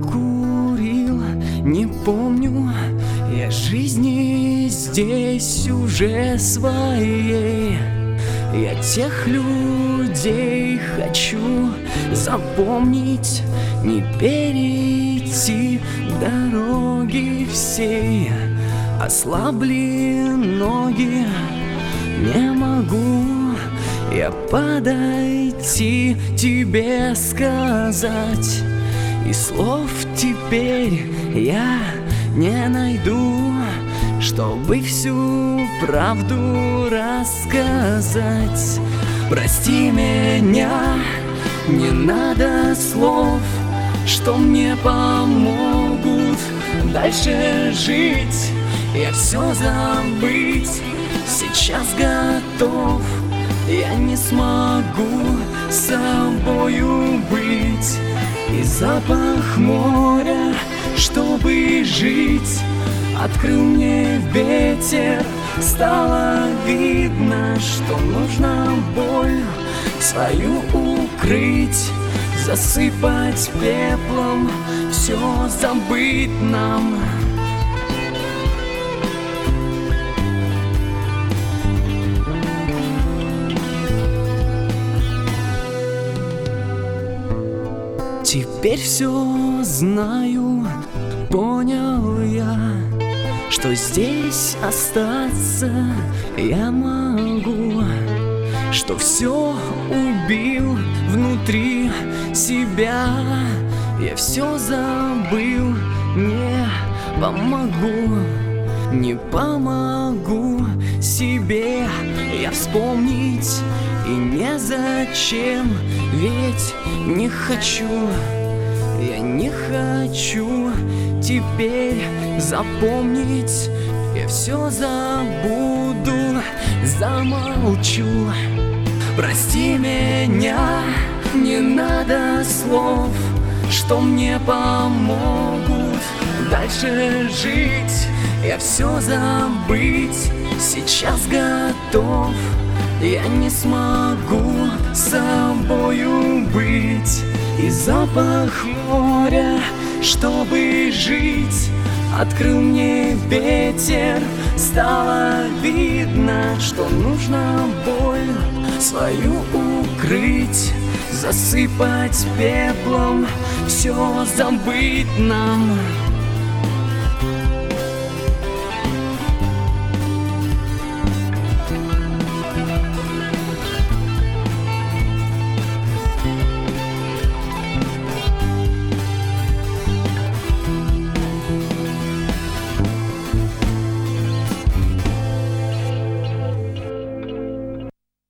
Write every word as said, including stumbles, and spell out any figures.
курил, не помню я жизни здесь уже своей. Я тех людей хочу запомнить, не перейти дороги всей. Ослабли ноги, не могу я подойти тебе сказать, и слов теперь я не найду, чтобы всю правду рассказать. Прости меня, не надо слов, что мне помогут дальше жить. Я все забыть сейчас готов, я не смогу с собою быть. И запах моря, чтобы жить, открыл мне ветер. Стало видно, что нужно боль свою укрыть, засыпать пеплом, все забыть нам. Теперь все знаю, понял я, что здесь остаться я могу, что все убил внутри себя. Я все забыл, не помогу, не помогу себе я вспомнить. И незачем, ведь не хочу, я не хочу теперь запомнить. Я все забуду, замолчу. Прости меня, не надо слов, что мне помогут дальше жить. Я все забыть сейчас готов, я не смогу с собою быть. И запах моря, чтобы жить, открыл мне ветер. Стало видно, что нужно боль свою укрыть, засыпать пеплом, все забыть нам.